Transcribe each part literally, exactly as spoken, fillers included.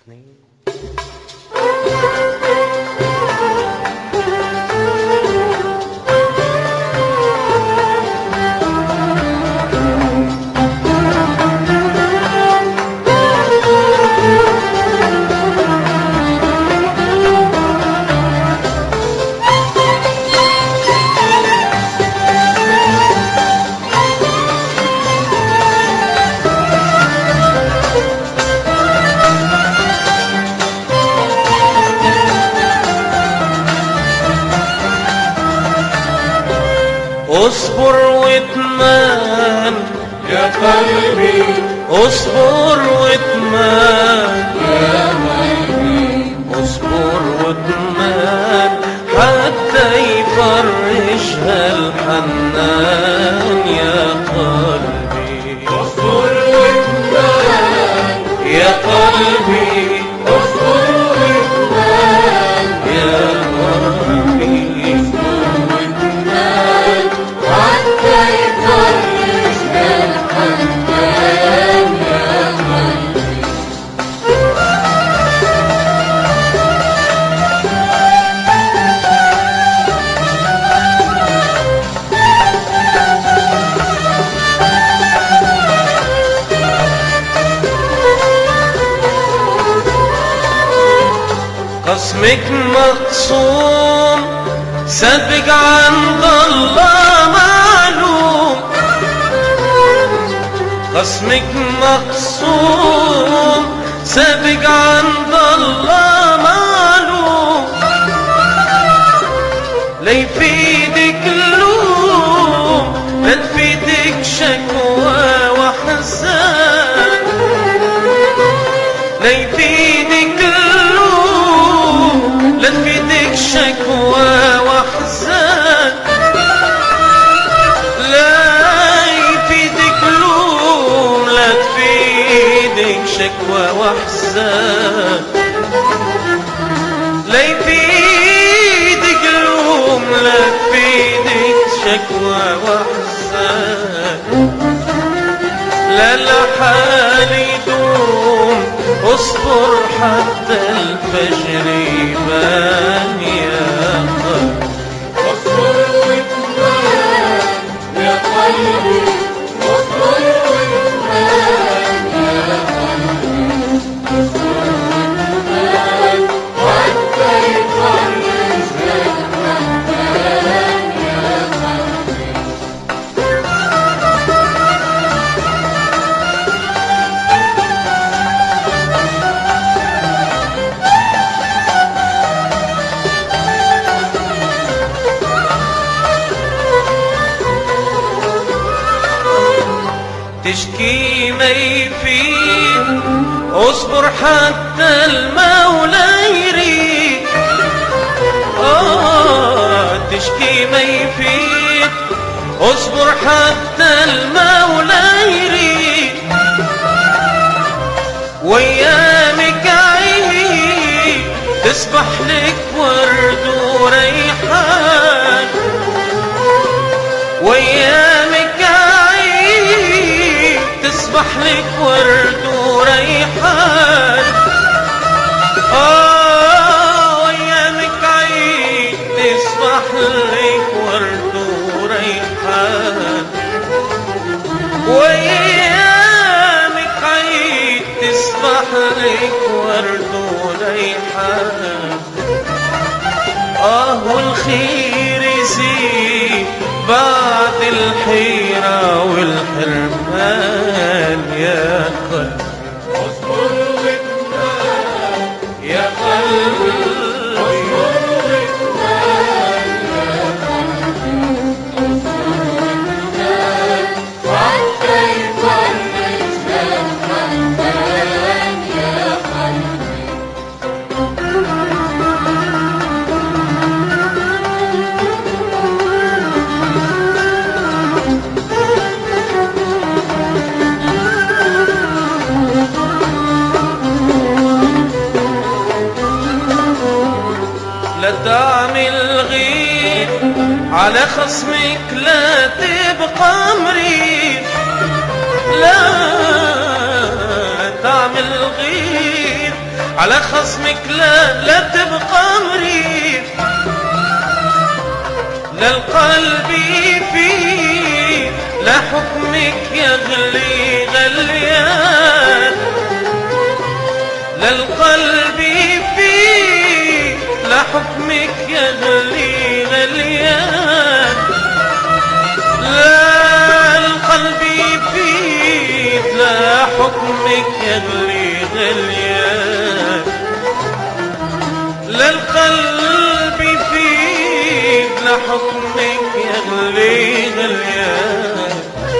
اثنين. اصبر واتمان يا قلبي، اصبر واتمان يا قلبي، اصبر واتمان حتى يفرجها الحنان يا قلبي. اصبر واتمان يا قلبي، اصبر واتمان يا قلبي، حتى يفرج الحنان يا قلبي. قسمك مقسوم سابق عند الله معلوم. قسمك مقسوم سابق عند الله معلوم. لا يفيدك اللوم، لا تفيدك شكوى وحزان. لا يفيدك اللوم، لا تفيدك شكوى وحزان. لا يفيدك لوم، لا تفيدك شكوى وحزان. لا يفيدك لوم، لا تفيدك شكوى وحزان. لا الحال يدوم، اصبر حتى الفجر يبان يا قلبي. اصبر واتمان يا قلبي، اصبر واتمان يا قلبي، اصبر واتمان حتى يفرج الحنان يا قلبي. تشكي ما يفيد، اصبر حتى المولى يريد. آه تشكي ما يفيد، اصبر حتى المولى يريد. وايامك عيد تصبح لك ورد وريحان. وايامك عيد تصبح لك ورد وريحان. آه وايامك عيد تصبح لك ورد وريحان. وايامك عيد تصبح لك ورد وريحان. آه والخير يزيد بعد الحيرة والحرمان يا قلبي. اصبر واتمان يا قلبي، اصبر واتمان يا قلبي، اصبر واتمان حتى يفرج الحنان يا قلبي. لا تعمل غير على خصمك، لا تبقى مريض. لا تعمل غير على خصمك لا لا تبقى مريض، لا القلب فيه لا حكمك يغلي غليان، لا القلب فيه لا حكمك يغلي غليان، لا القلب فيه لا حكمك يغلي غليان، لا القلب فيه لا حكمك يغلي غليان.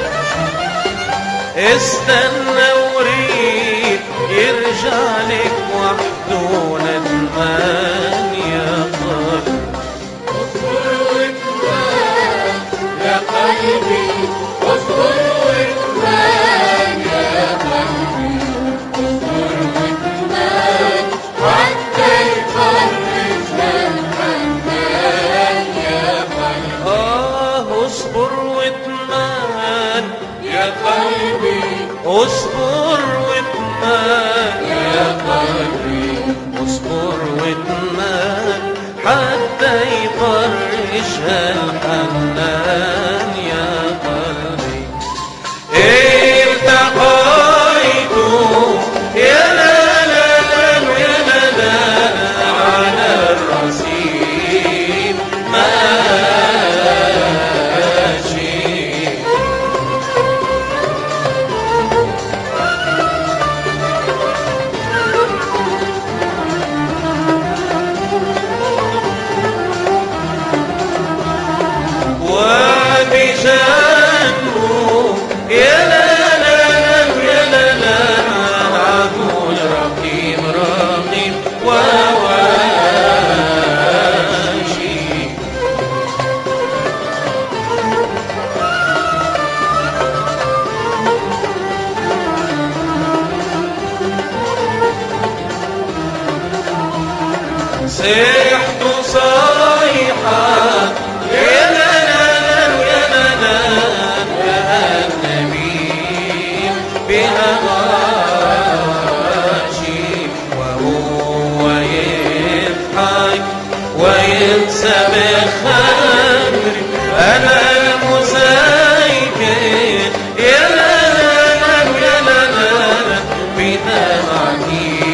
استنى وريد يرجع لك وحده ندمان يا قلبي. اصبر واكمل يا قلبي، اصبر واكمل يا قلبي، اصبر واكمل حتى يفرج الحنان يا قلبي. آه اصبر واتمان يا قلبي، اصبر واتمان يا قلبي، اصبر واتمان حتى يفرج الحنان يا قلبي. التقيت يا لا لا لا يا لا لا على الرصيف ماشي، وبجانبه يا لا لا لا يا لا لا العدو الرقيب رقيب وواشي. صيحت صيحة يا لا لا لا يا لا لا يا النبي بها غاشي، وهو يضحك وينسى بخمري أنا المسيكر يا لا لا لا يا لا لا بدمعتي